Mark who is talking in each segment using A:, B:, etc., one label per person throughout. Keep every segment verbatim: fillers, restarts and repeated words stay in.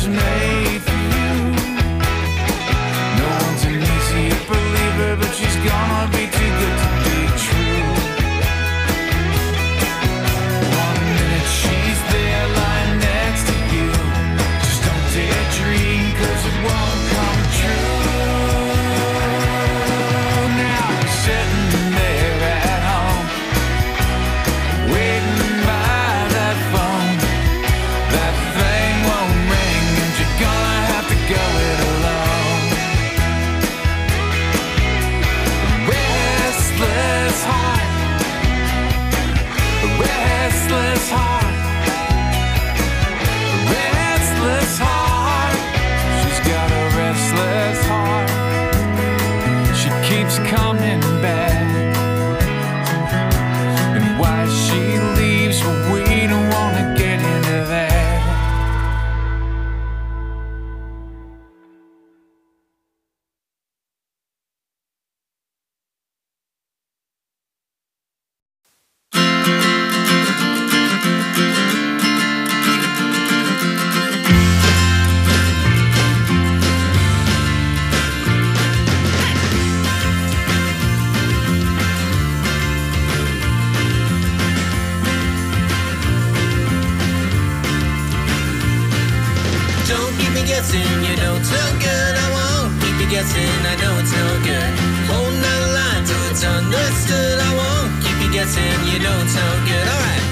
A: was made for you. No one's an easy believer, but she's gonna be too good to be true. One minute she's there lying next to you. Just don't dare dream, cause it won't come true. Now you're sitting there at home, waiting by that phone. That thing won't ring and you're gonna have to go it alone. Restless heart, restless heart, restless heart. She's got a restless heart. She keeps coming back, and why she leaves, well, we don't wanna get into that.
B: Don't keep me guessing, you know it's no good. I won't keep you guessing, I know it's no good. Holding out a line till it's understood. I won't keep you guessing, you know it's no good. Alright.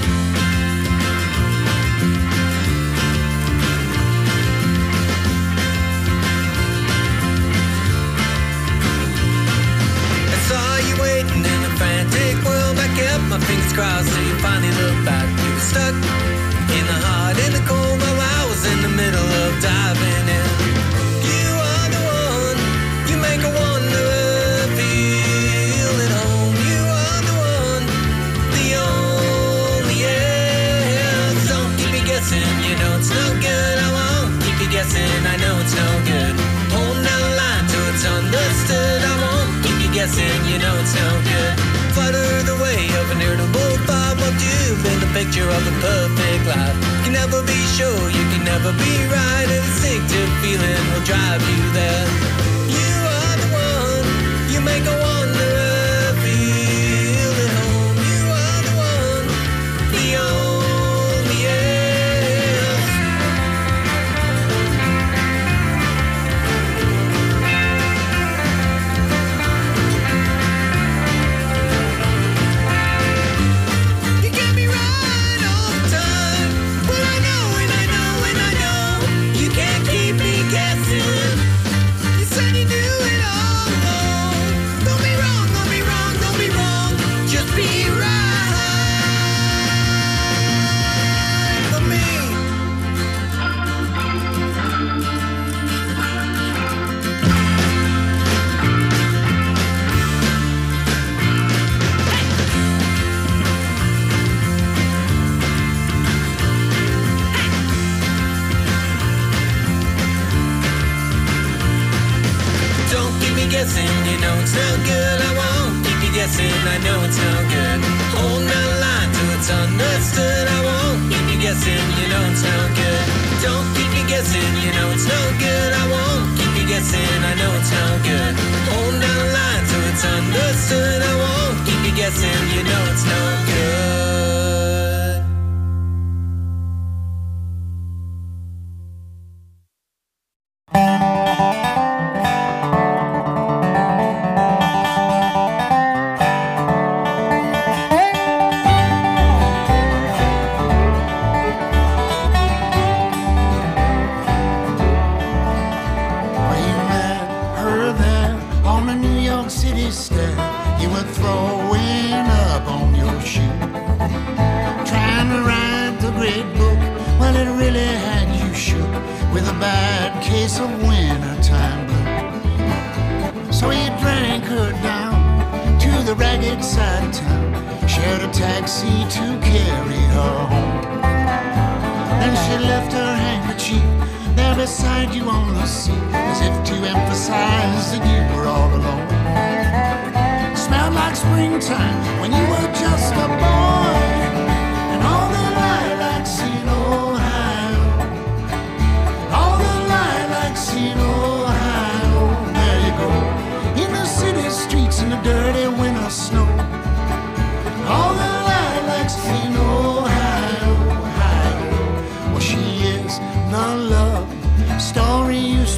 B: I saw you waiting in a frantic world. I kept my fingers crossed till you finally looked back. You were stuck in the hot, in the cold, while I was in the middle of diving in. You are the one, you make a wanderer feel at home. You are the one, the only, yeah. Don't keep me guessing, you know it's no good. I won't keep you guessing, I know it's no good. Holding out a line till it's understood. I won't keep you guessing, you know it's no good. Flutter the way of an irritable thought. What you've been the picture of the perfect life. You can never be sure, you can never be right. An instinctive feeling will drive you there. You are the one, you make a wanderer feel at home. You are the one, the only, yes. You get me right all the time. Well, I know and I know and I know you can't keep me guessing. You said you do it all alone. Don't be wrong, don't be wrong, don't be wrong. Just be right for me. Don't keep me guessing, you know it's no good. I won't keep you guessing, I know it's no good. Holding out a line till it's understood. I won't keep you guessing, you know it's no good. Don't keep me guessing, you know it's no good. I won't keep you guessing, I know it's no good. Holding out a line till it's understood. I won't keep you guessing, you know it's no good.
C: Well, you met her there on the New York City stair. You were throwing up on your shoe, trying to write the great book. Well, it really had you shook with a bad case of wintertime blue. So you drank her down to the ragged side of town, shared a taxi to carry her home. Then she left her handkerchief there beside you on the seat, as if to emphasize that you were all alone. Smelled like springtime when you were just a boy, and all the lilacs in Ohio, all the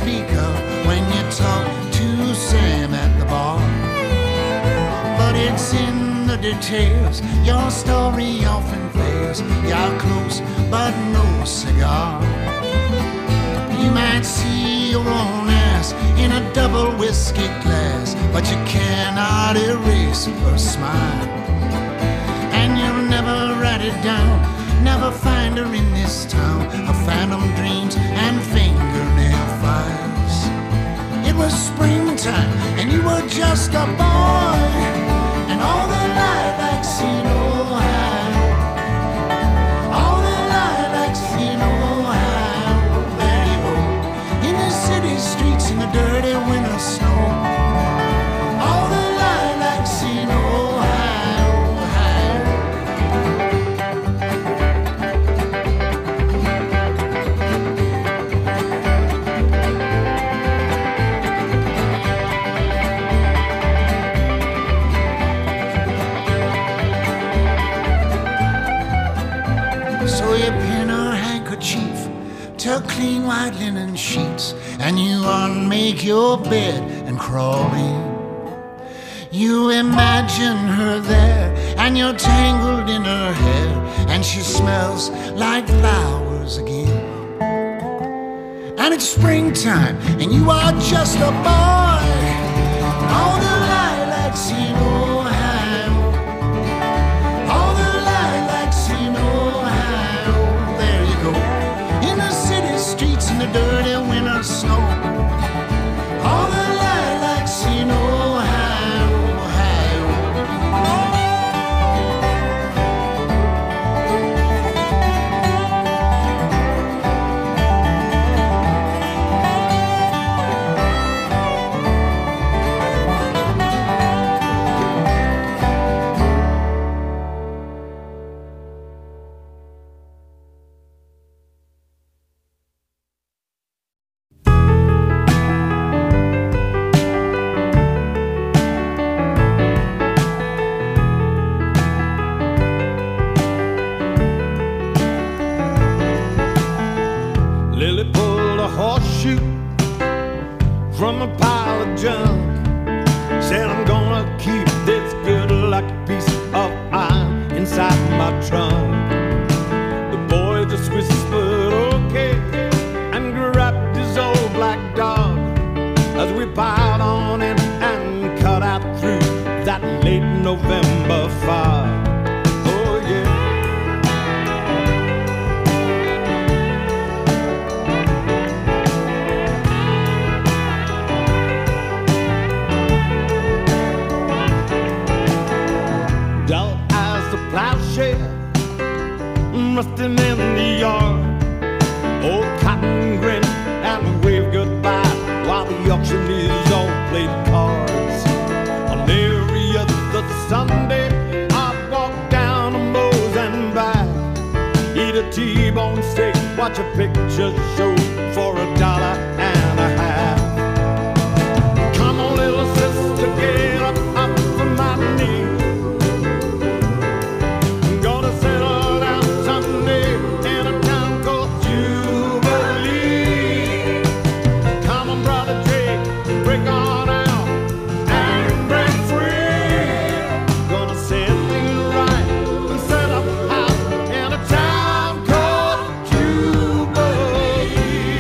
C: speak of when you talk to Sam at the bar. But it's in the details, your story often fails. You're close, but no cigar. You might see your own ass in a double whiskey glass, but you cannot erase her smile. And you'll never write it down, never find her in this town of phantom dreams and fingernail files. It was springtime and you were just a boy, and all the lilacs in Ohio, all the lilacs in Ohio. There you go, in the city streets in the dirty winter snow. All the lilacs in Ohio, Ohio. So you pin her handkerchief to clean white linen sheets, and you unmake your bed and crawl in. You imagine her there, and you're tangled in her hair, and she smells like flowers again. And it's springtime, and you are just a boy. All the lilacs in Ohio, all the lilacs in Ohio. There you go, in the city streets in the dirty winter snow. All the lilacs in Ohio, Ohio.
D: Lily pulled a horseshoe from a pile of junk. Said, I'm gonna keep this good luck piece of iron inside my trunk. The boy just whispered, okay, and grabbed his old black dog as we piled on in and cut out through that late November fog. Oh yeah. Dull as the plowshare rusting in the yard. Old Cotton grinned and waved goodbye while the auctioneers all played cards. On every other Sunday I'd walk down to Moe's and back, eat a T-bone steak, watch a picture show for a dollar and a half. Come on, little sister, get up, up from my knees. Gonna settle down someday in a town called Jubilee. Come on, brother Jake, break on out and break free. Gonna set things right and set up house in a town called Jubilee.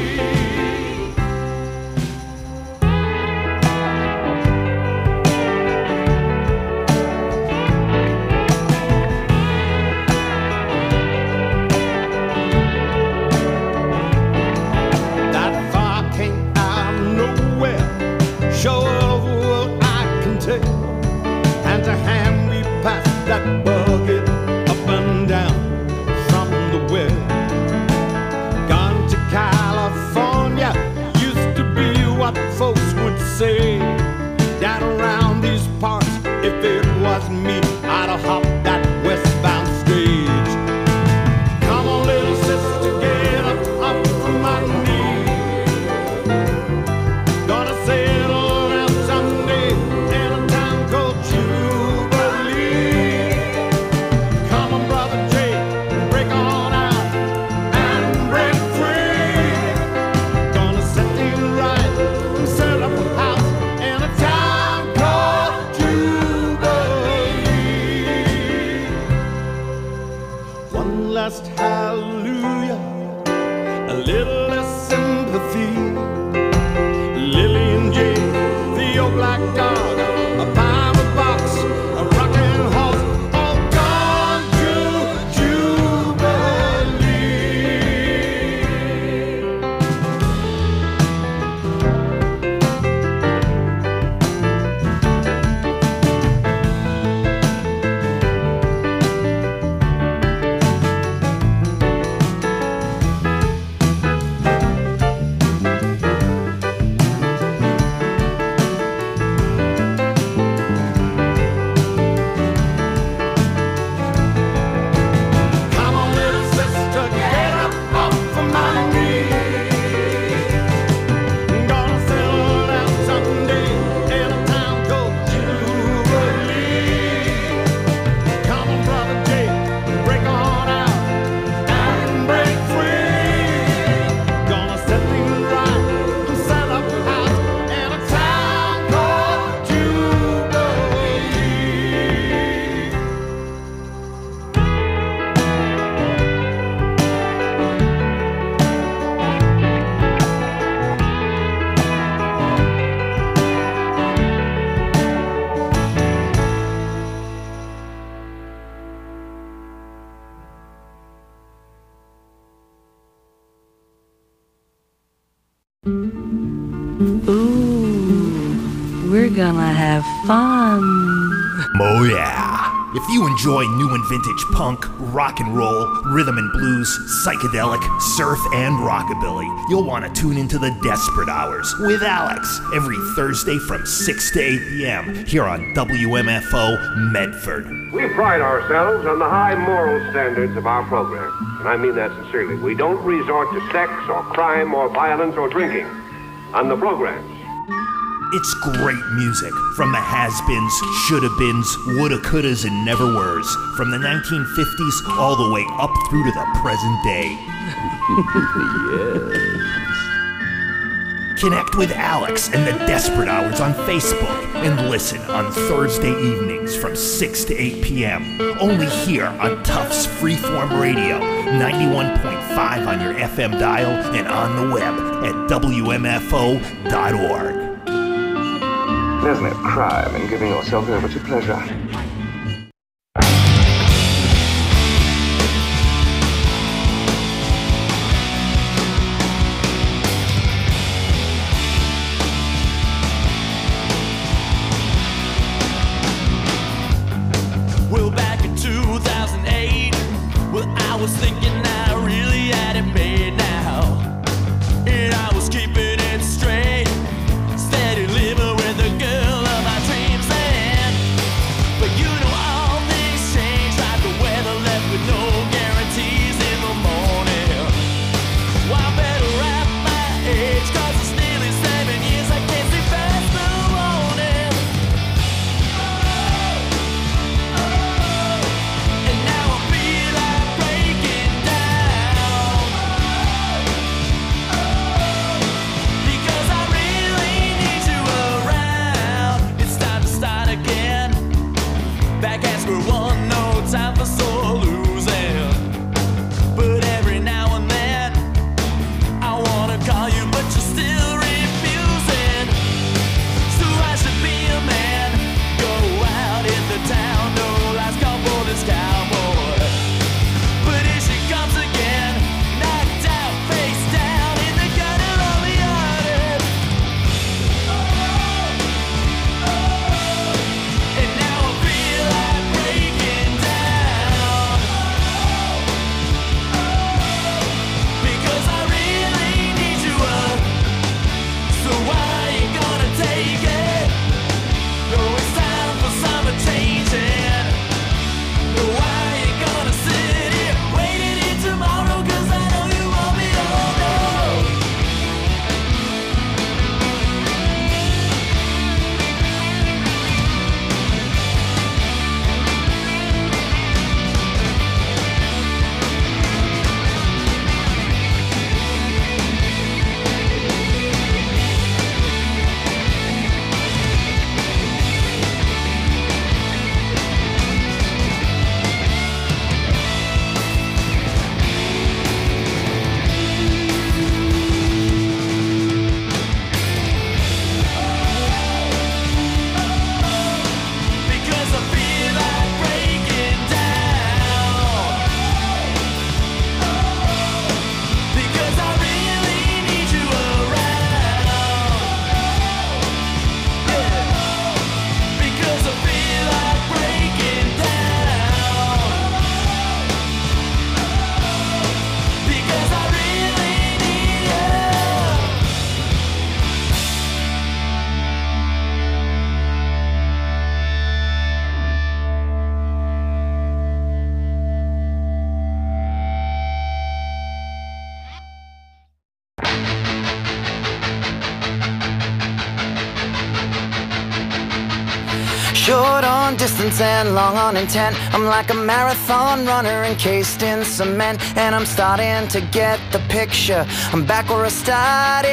D: That far came out of nowhere, sure of what I can tell. And to hand me past that bucket up and down from the well. Gone to California used to be what folks would say. Down around these parts, if it was me, I'd have hopped that westbound stage. Come on, little sister, get up, up from my knees. Gonna settle down someday in a town called Jubilee. Come on, brother Jake, break on out and break free. Gonna set things right
E: Ooh, we're gonna have fun.
F: Oh yeah. If you enjoy new and vintage punk, rock and roll, rhythm and blues, psychedelic, surf, and rockabilly, you'll want to tune into the Desperate Hours with Alex every Thursday from six to eight p.m. here on W M F O Medford.
G: We pride ourselves on the high moral standards of our program, and I mean that sincerely. We don't resort to sex or crime or violence or drinking on the programs.
F: It's great music from the has-beens, shoulda-beens, woulda, couldas, and never-weres, from the nineteen fifties all the way up through to the present day. Yes. Connect with Alex and the Desperate Hours on Facebook and listen on Thursday evenings from six to eight p.m. only here on Tufts Freeform Radio, ninety-one point five on your F M dial and on the web at W M F O dot org.
H: There's no crime in giving yourself over to pleasure.
A: Well, back in two thousand eight, well, I was thinking I really had it made now. And I was keeping it straight, steady living with the girl of my dreams. And, but you know all things change, like the weather left with no guarantees in the morning. Well, I better wrap my age, cause it's nearly seven years, I can't see past the morning. And now I feel like breaking down, because I really need you around. It's time to start again, back at square one, no time for sore losing. But every now and then I wanna call you, but you're still refusing. So I should be a man, go out in the town, no last call for this cowboy. But here she comes again, knocked out, face down in the gutter of the yard. And now I feel like breaking down, because I really need you up. So why you gonna take it? No, it's time for some changing. No, why you gonna sit here waiting in tomorrow? Cause I know you want me all day. Because I feel like breaking down, because I really need you around. Yeah. Because I feel like breaking down, because I really need you.
I: Short on distance and long on intent. I'm like a marathon runner encased in cement, and I'm starting to get the picture. I'm back where I started.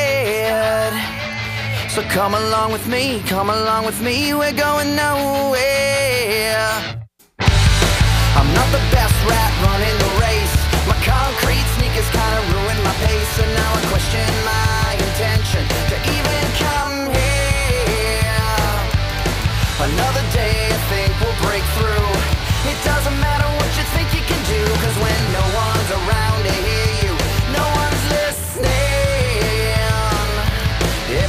I: So come along with me, come along with me, we're going nowhere. I'm not the best rat running the race. My concrete sneakers kinda ruined my pace, and now I question my intention to even come here. Another day I think we'll break through. It doesn't matter what you think you can do, cause when no one's around to hear you, no one's listening.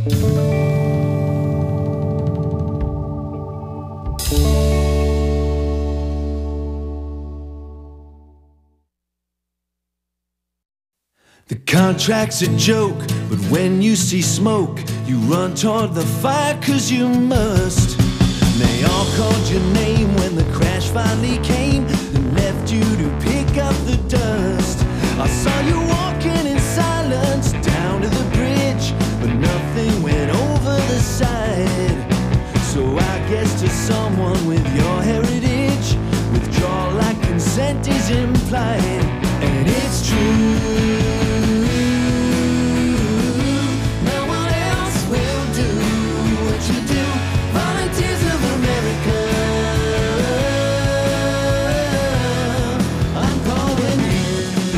J: The contract's a joke, but when you see smoke, you run toward the fire 'cause you must. And they all called your name when the crash finally came and left you to pick up the dust. I saw you walking in silence down to the bridge, but nothing went over the side. So I guess to someone with your heritage, withdrawal like consent is implied. And it's true, no one else will do what you do. Volunteers of America, I'm calling you.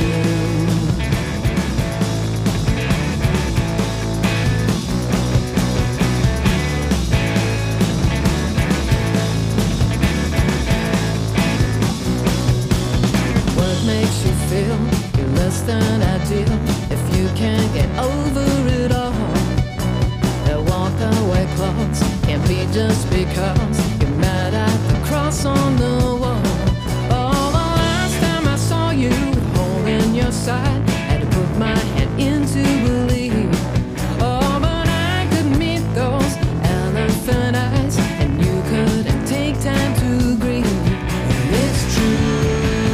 J: What makes you feel you're less than ideal if you can't get over it all? That walk away clause can't be just because you're mad at the cross on the wall. Oh, the last time I saw you with a hole in your side, had to put my hand in to believe. Oh, but I could meet those elephant eyes, and you couldn't take time to grieve. And it's true,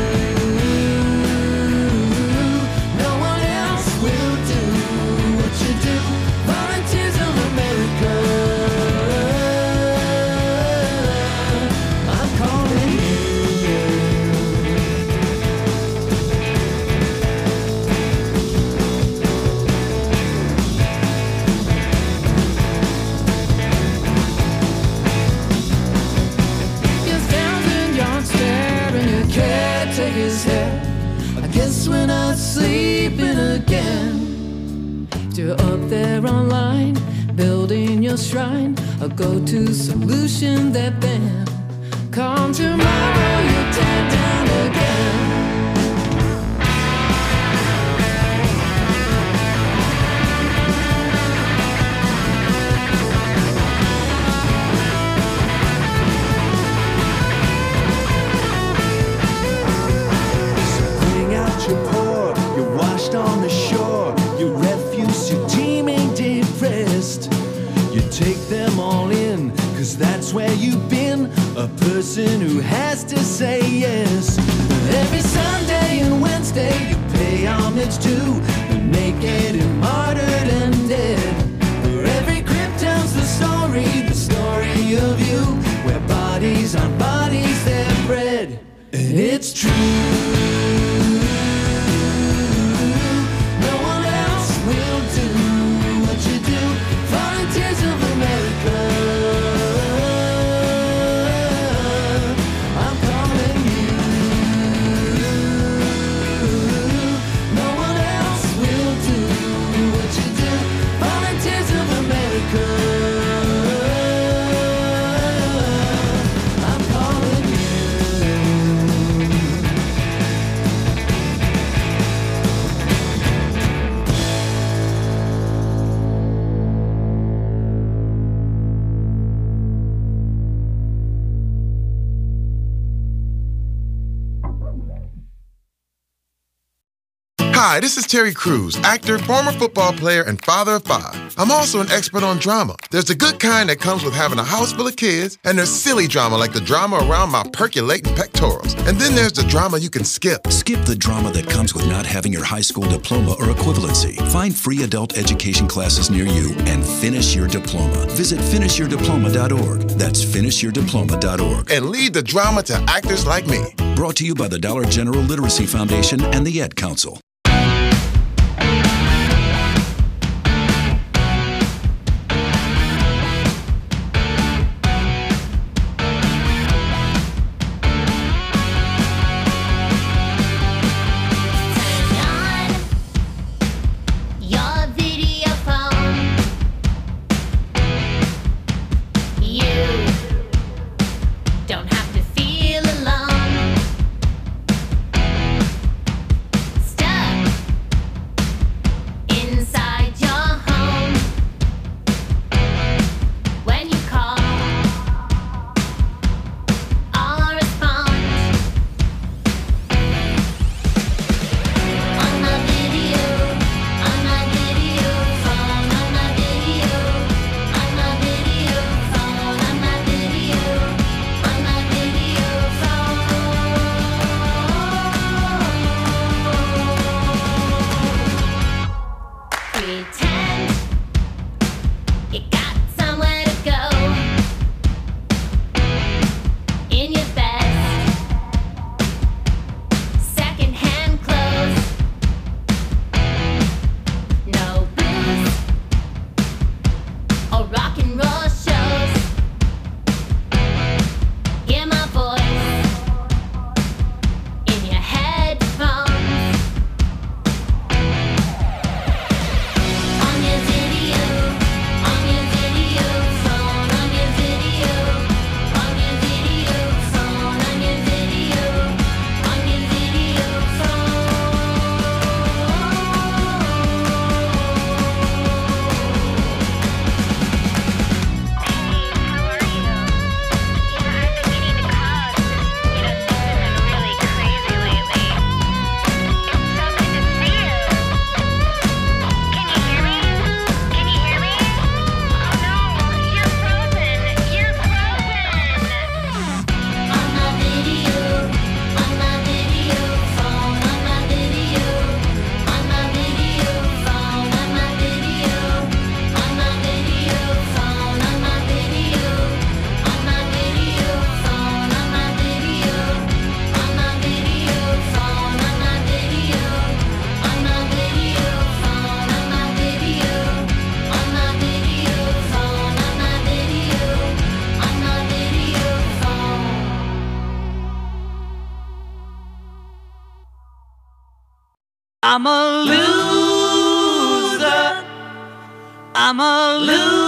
J: no one else will do what you do. Volunteers of America, I'm calling you. Your thousand yard stare and your caretaker's hair, I guess we're not sleeping again. You're up there online, building your shrine, a go-to solution that then come tomorrow you tear down again. Bring out your pour, you're washed on the shore, your refuse, you're teeming depressed. You take them all in, 'cause that's where you've been, a person who has to say yes. Every Sunday and Wednesday you pay homage to the naked and martyred and dead. Where every crypt tells the story, the story of you, where bodies on bodies they're bred. And it's true, no one else will do what you do. Volunteers of America, I'm calling you. No one else will do what you do. Volunteers of America, I'm calling you.
K: Hi, this is Terry Crews, actor, former football player, and father of five. I'm also an expert on drama. There's the good kind that comes with having a house full of kids, and there's silly drama like the drama around my percolating pectorals. And then there's the drama you can skip.
L: Skip the drama that comes with not having your high school diploma or equivalency. Find free adult education classes near you and finish your diploma. Visit finish your diploma dot org. That's finish your diploma dot org.
K: And lead the drama to actors like me.
L: Brought to you by the Dollar General Literacy Foundation and the Ed Council.
M: Your video phone. You don't have to feel alone. Stuck for rock and roll shows. Hear my voice in your headphones. On your video, on your video phone, on your video, on your video phone, on your video, on your video
A: I'm a loser. I'm a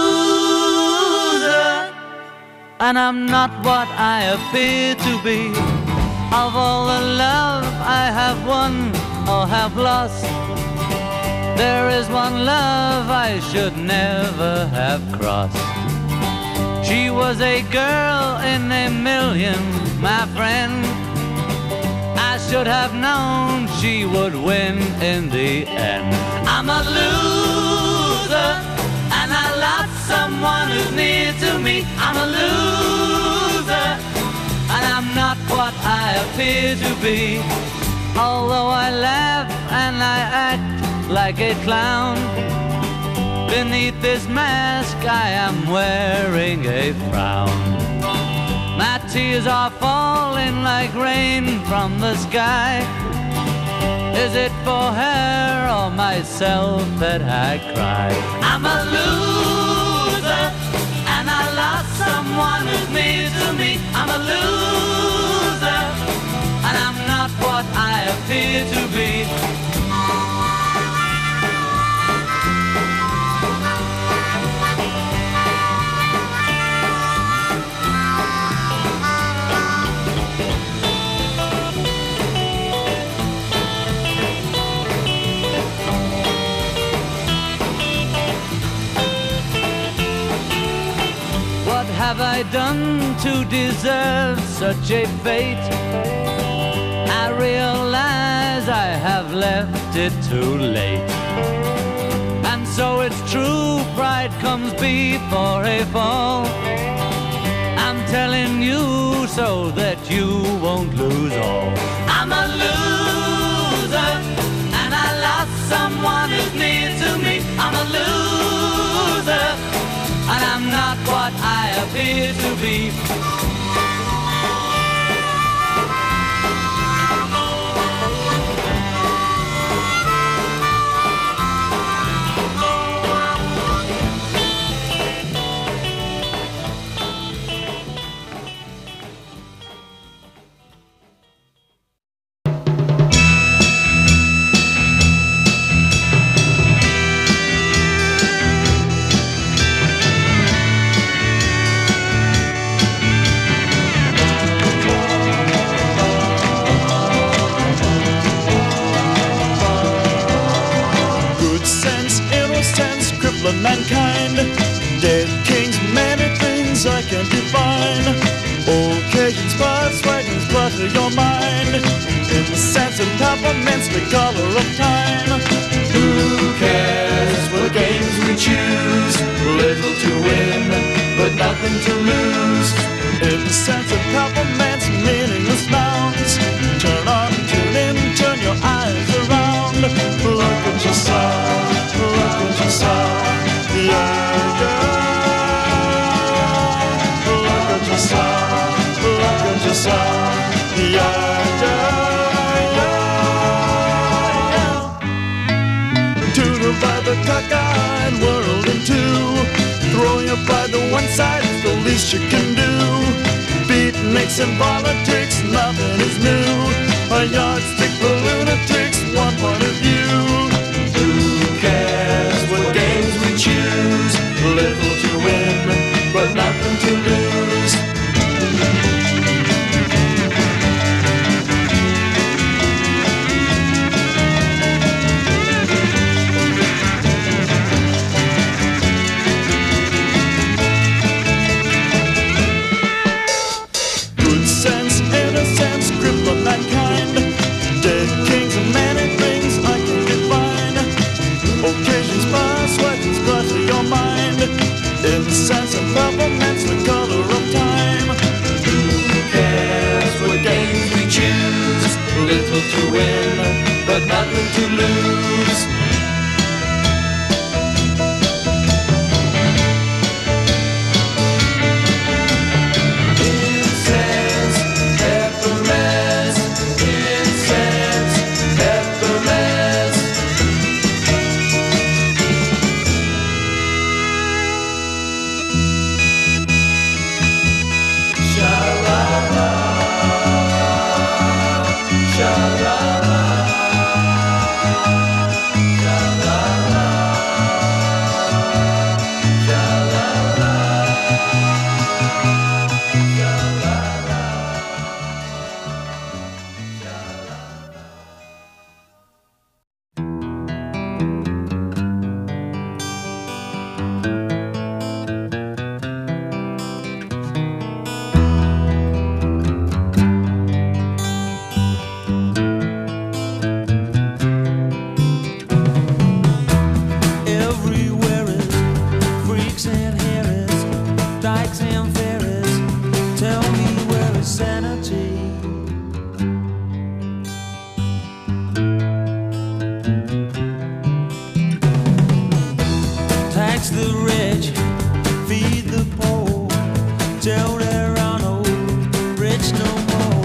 A: loser. And I'm not what I appear to be. Of all the love I have won or have lost, there is one love I should never have crossed. She was a girl in a million, my friend. I should have known she would win in the end. I'm a loser, and I lost someone who's near to me. I'm a loser, and I'm not what I appear to be. Although I laugh and I act like a clown, beneath this mask I am wearing a frown. My tears are falling like rain from the sky. Is it for her or myself that I cry? I'm a loser, and I lost someone who's near to me. I'm a loser, and I'm not what I appear to be. Have I done to deserve such a fate? I realize I have left it too late. And so it's true, pride comes before a fall. I'm telling you so that you won't lose all. I'm a loser, and I lost someone who's near to me. I'm a loser, and I'm not what I appear to be.
N: Mankind, dead kings, many things I can't define. Occasions, spots, wagons, butter your mind. In the sense of peppermints, the color of time. Who cares what games we choose? Little to win, but nothing to lose. In the sense of peppermints, meaningless nouns. Turn on, tune in, turn your eyes around. Look at yourself, look at yourself. Yeah, yeah. Look at yourself, look at yourself. Yeah, yeah, yeah, yeah. To divide the cockeyed world in two. Throw your inside is the least you can do. Beatniks and politics, nothing is new. A yardstick for lunatics, one point of view. Who cares what games we choose? Little to win, but nothing to lose. Good sense, innocence, kryptonite kind. Dead kings and many things I can define. Occasions pass, legends clutter your mind. Incense and peppermints, the color of time. Who cares what games we choose? Little to win, but nothing to lose. Incense, peppermints, incense, peppermints. Sha-la-la, sha-la-la, sha-la-la, sha-la-la, everywhere is freaks and harris, dykes and fairies. Tell me where is sanity? Tax the rich, feed the poor, till there are no rich no more.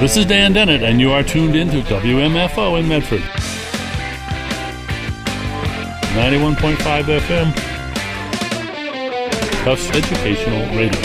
O: This is Dan Dennett, and you are tuned in to W M F O in Medford. ninety-one point five F M. Tufts Educational Radio.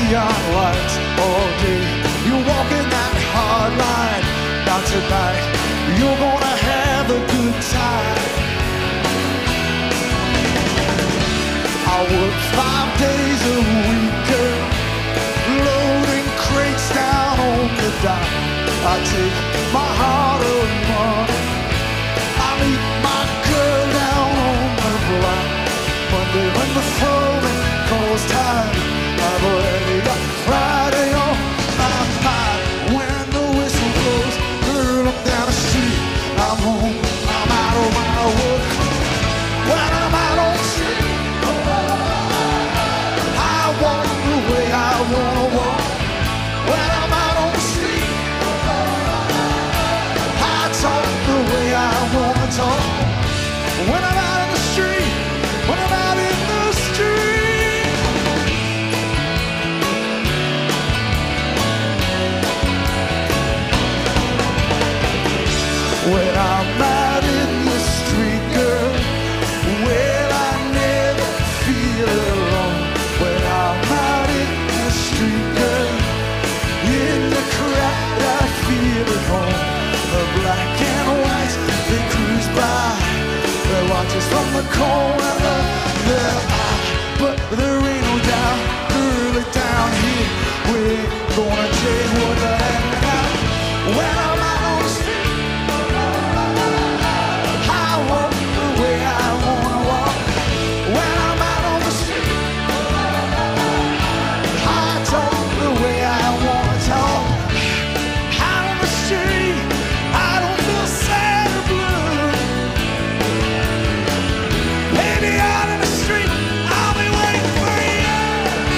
J: Tonight
N: you're gonna have a good time. I work five days a week, girl, loading crates down on the dock. I take my hard-earned money, I meet my girl down on the block. Monday when the foreman calls time, I've already got Friday on my mind. When the whistle blows, girl, I'm down the street. I'm home, I'm out of my work. When I'm out on the street, I walk the way I wanna walk. When I'm out on the street, I talk the way I wanna talk. When I'm out in the street, when I'm out in the street. When I'm out in the street, girl, well, I never feel alone. When I'm out in the street, girl, in the crowd I feel at home. The black and white, they cruise by, they watch us from the corner of their eye. But there ain't no doubt, early down here, we're gonna take what they're handing out. When I'm out on the street, I walk the way I wanna walk. When I'm out on the street, I talk the way I wanna talk. Out on the street, I don't feel sad or blue. Baby, out in the street, I'll be waiting for you.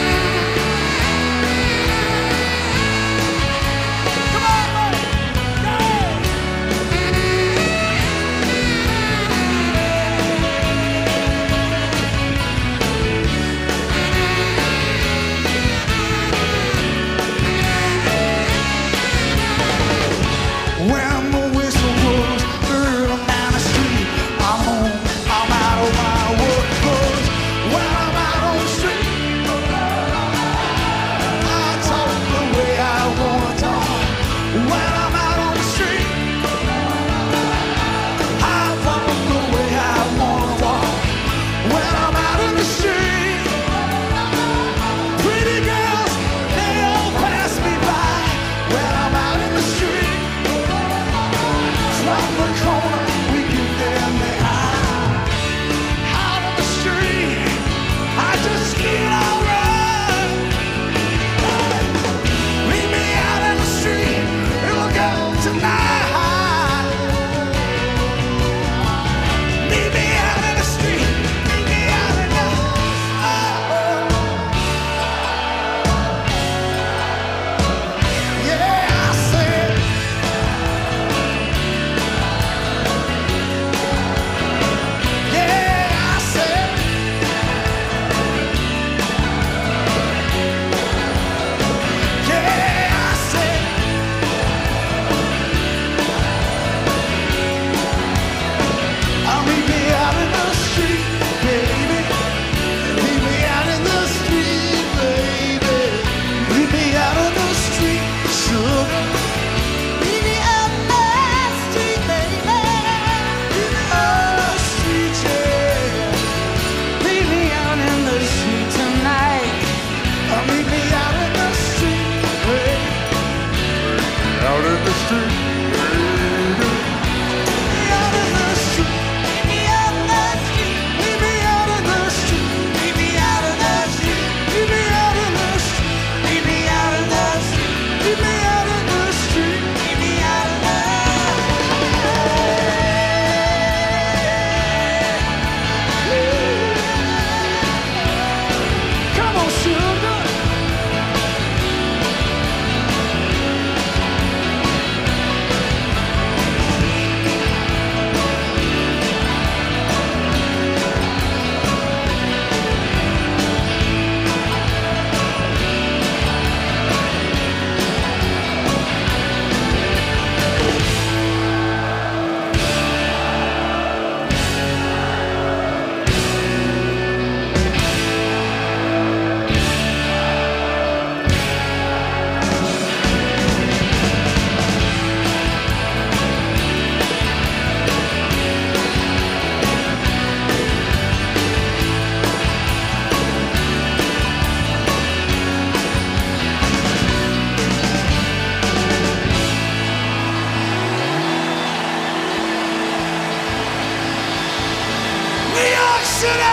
C: City!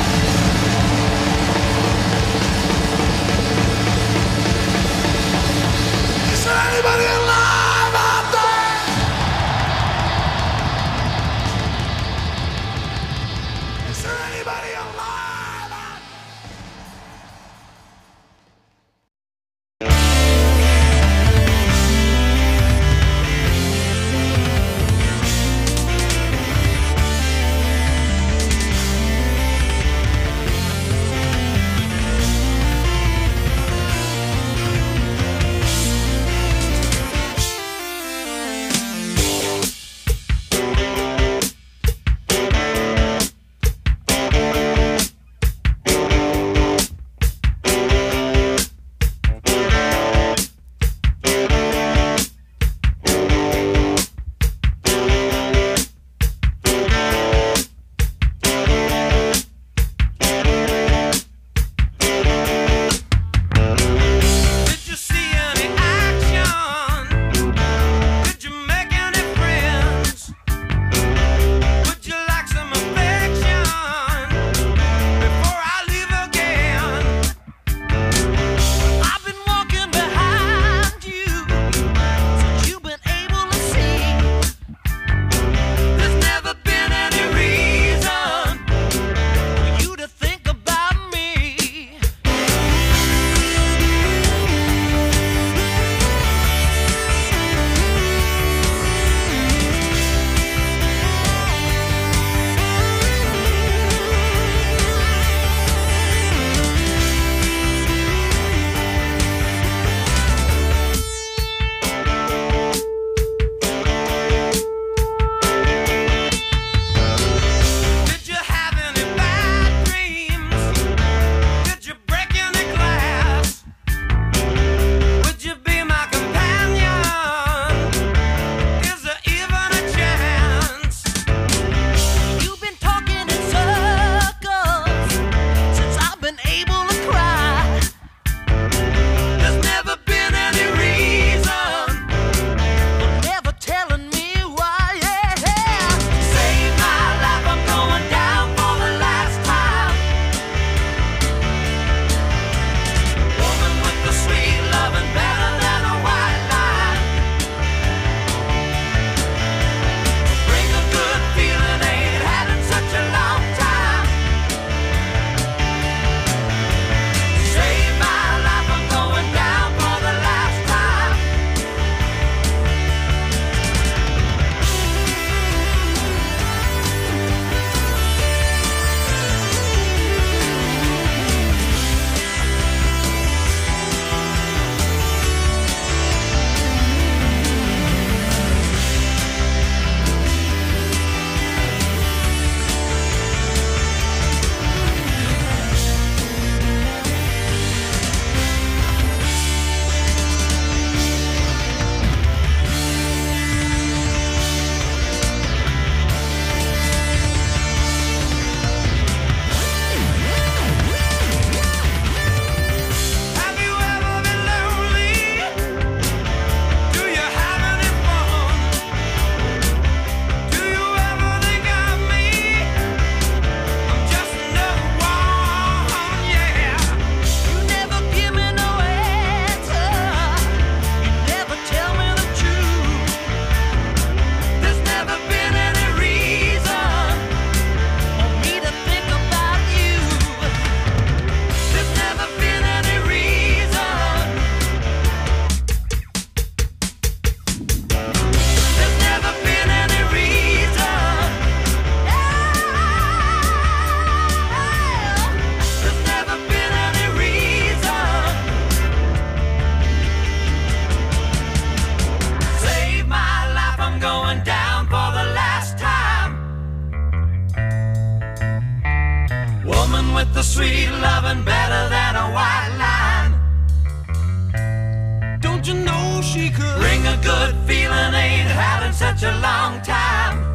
C: Is there anybody alive out there? Is there anybody alive out
A: with the sweet loving better than a white line. Don't you know she could bring a good feeling? Ain't had in such a long time.